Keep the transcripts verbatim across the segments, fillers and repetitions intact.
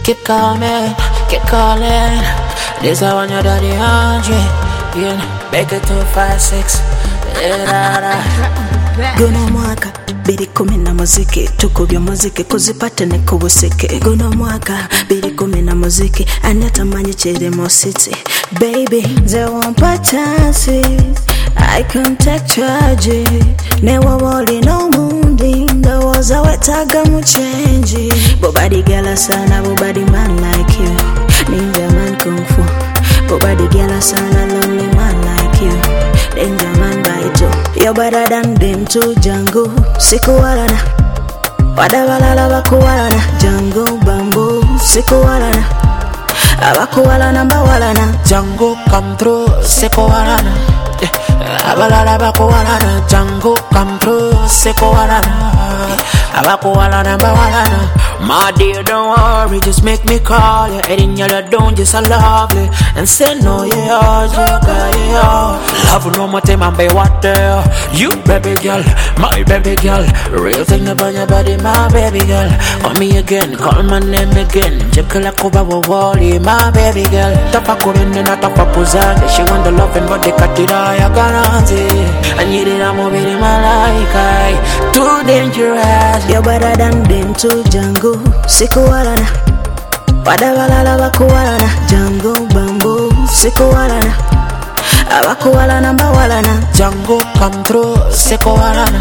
Keep coming, keep calling. This I want your daddy Andre. Yeah, make it two five six. Guno mwaka biri kumi na muziki tukubya muziki kuzipate ne kubusike. Guno mwaka biri kumi na muziki anatamanye kirimo city. Baby they won't patansi I can take charge. Never worry no mundi ndawoza wetaga mu change. Bobadi gala sana bobadi man like you. Ninja man kung fu. Bobadi gala sana lonely man like you. Ninja man baito. You're better than them to Django. Sikuwarana wadabalala bakuwalana. Django bambo sikuwarana abakuwalana mbawalana. Django come through sikuwarana abalala bakuwalana. Django come through sikuwarana abakuwalana mbawalana. My dear, don't worry, just make me call you. Head in your don't just a lovely. And say no, yeah, you got it all. Love no more time and be what there. You baby girl, my baby girl. Real thing about your body, my baby girl. Call me again, call my name again. Jekala kuba wawali, my baby girl. Tapa kurene na tapa puzande. She want the loving but the katira ya garanti. And you did a movie in my life. Too dangerous. You're better than them to Django. Sikuwarana wadabalala bakuwalana. Django bambo sikuwarana abakuwalana mbawalana. Django come through sikuwarana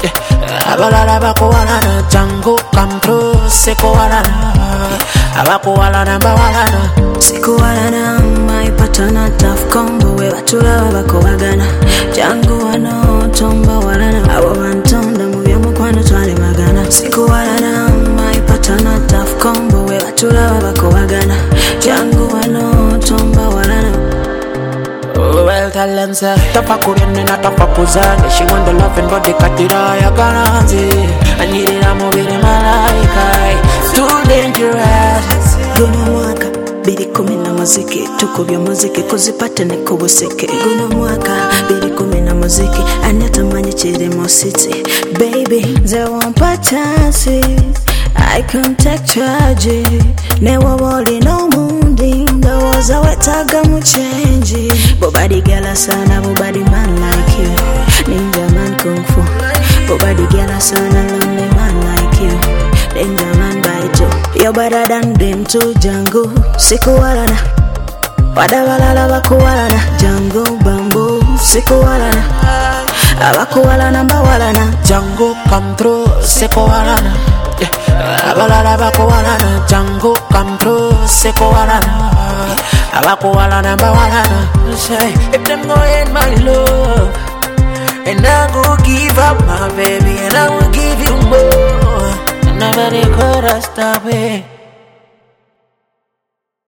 abalala bakuwalana. Django come through sikuwarana abakuwalana mbawalana. Sikuwarana my partner tough combo we batulaba bakubagana. Django wano tomba walana abo bantonda mu byomukwano twale magana. Sikuwarana my partner tough combo we batulaba bakubagana. Django wano tomba walana. Well talent say tapa kurene na tapa puzande. She want the loving but the katira ya garanti. And you did a movie in my life. Too dangerous. Guno mwaka biri kumi na muziki tukubya muziki kuzipate ne kubusike. Guno mwaka biri kumi na muziki anatamanye kirimo city. Baby they won't patansi I can take charge. Never worry no mundi ndawoza wetaga mu change. Bobadi gala sana bobadi man like you. Ninja man kung fu. Bobadi gala sana lonely man like you. Ninja man baito. You're better than them to Django. Sikuwarana wadabalala bakuwalana. Django bambo sikuwarana abakuwalana mbawalana. Django come through sikuwarana abalala bakuwalana. Django come through sikuwarana abakuwalana mbawalana. Say if them go in my love and I go give up my baby and I will give you more. Nobody could have stopped it.